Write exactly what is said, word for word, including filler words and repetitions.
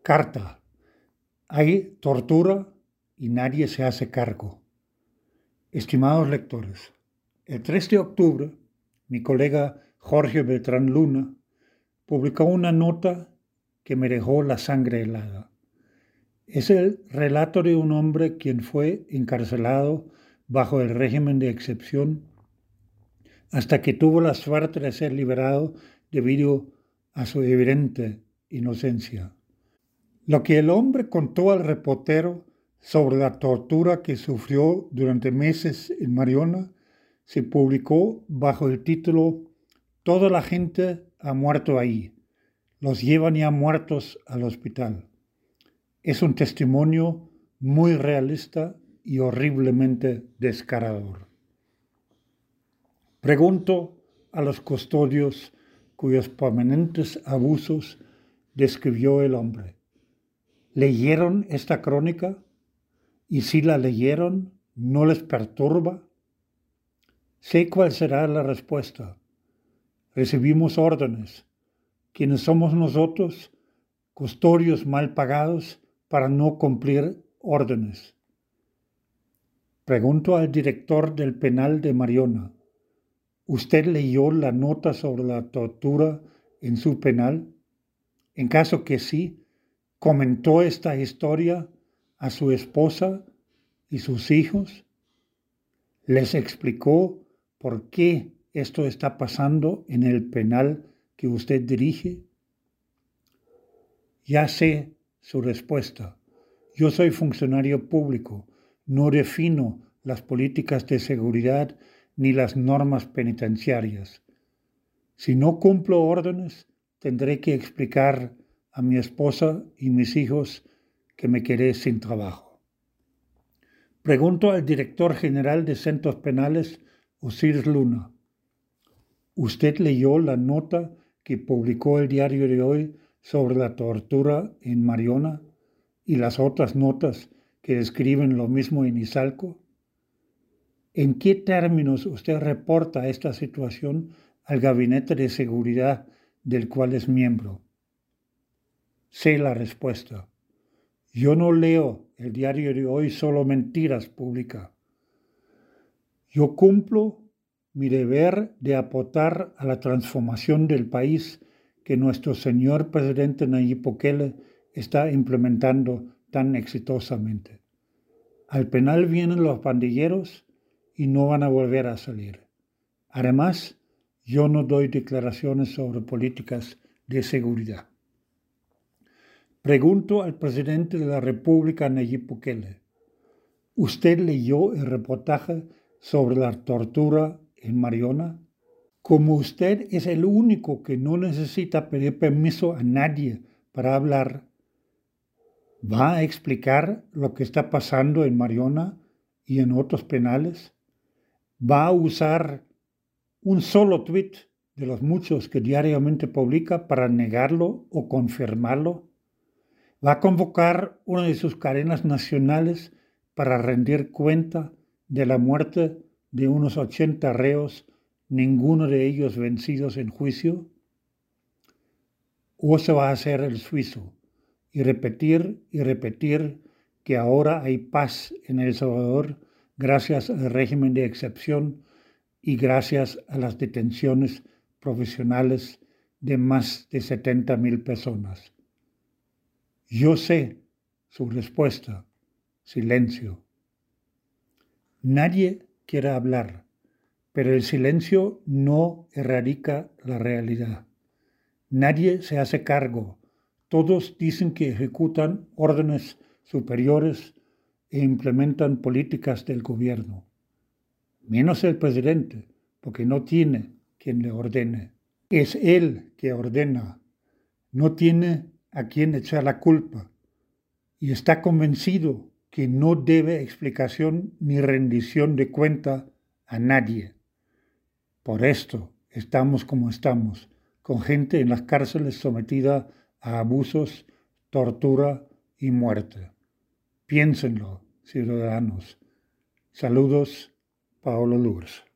Carta. Hay tortura y nadie se hace cargo. Estimados lectores, el tres de octubre, mi colega Jorge Beltrán Luna publicó una nota que me dejó la sangre helada. Es el relato de un hombre quien fue encarcelado bajo el régimen de excepción hasta que tuvo la suerte de ser liberado debido a su evidente inocencia. Lo que el hombre contó al reportero sobre la tortura que sufrió durante meses en Mariona se publicó bajo el título Toda la gente ha muerto ahí. Los llevan ya muertos al hospital. Es un testimonio muy realista y horriblemente descarador. Pregunto a los custodios cuyos permanentes abusos describió el hombre. ¿Leyeron esta crónica? Y si la leyeron, ¿no les perturba? Sé cuál será la respuesta. Recibimos órdenes. ¿Quiénes somos nosotros? Custodios mal pagados para no cumplir órdenes. Pregunto al director del penal de Mariona. ¿Usted leyó la nota sobre la tortura en su penal? En caso que sí, ¿comentó esta historia a su esposa y sus hijos? ¿Les explicó por qué esto está pasando en el penal que usted dirige? Ya sé su respuesta. Yo soy funcionario público, no defino las políticas de seguridad ni las normas penitenciarias. Si no cumplo órdenes, tendré que explicar a mi esposa y mis hijos que me quedé sin trabajo. Pregunto al director general de Centros Penales, Osiris Luna. ¿Usted leyó la nota que publicó el diario de hoy sobre la tortura en Mariona y las otras notas que describen lo mismo en Izalco? ¿En qué términos usted reporta esta situación al Gabinete de Seguridad del cual es miembro? Sé la respuesta. Yo no leo el diario de hoy solo mentiras publica. Yo cumplo mi deber de aportar a la transformación del país que nuestro señor presidente Nayib Bukele está implementando tan exitosamente. Al penal vienen los pandilleros y no van a volver a salir. Además, yo no doy declaraciones sobre políticas de seguridad. Pregunto al presidente de la República, Nayib Bukele. ¿Usted leyó el reportaje sobre la tortura en Mariona? Como usted es el único que no necesita pedir permiso a nadie para hablar, ¿va a explicar lo que está pasando en Mariona y en otros penales? ¿Va a usar un solo tuit de los muchos que diariamente publica para negarlo o confirmarlo? ¿Va a convocar una de sus cadenas nacionales para rendir cuenta de la muerte de unos ochenta reos, ninguno de ellos vencidos en juicio? ¿O se va a hacer el suizo y repetir y repetir que ahora hay paz en El Salvador gracias al régimen de excepción y gracias a las detenciones profesionales de más de setenta mil personas? Yo sé su respuesta, silencio. Nadie quiere hablar, pero el silencio no erradica la realidad. Nadie se hace cargo. Todos dicen que ejecutan órdenes superiores e implementan políticas del gobierno. Menos el presidente, porque no tiene quien le ordene. Es él que ordena. No tiene a quien echar la culpa y está convencido que no debe explicación ni rendición de cuenta a nadie. Por esto estamos como estamos, con gente en las cárceles sometida a abusos, tortura y muerte. Piénsenlo, ciudadanos. Saludos, Paolo Lourdes.